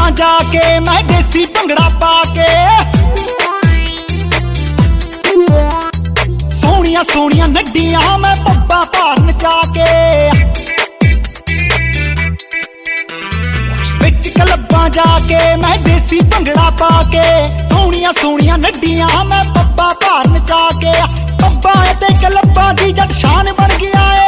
क्लब्बां जाके मैं देसी भंगड़ा पाके सोहणियां सोहणियां नड्डियां मैं पब्बा भार नचा के विच क्लब्बां जाके मैं देसी भंगड़ा पाके सोहणियां सोहणियां नड्डियां मैं पब्बा भार नचा के पब्बा ते क्लब्बां दी जट शान बन गया है।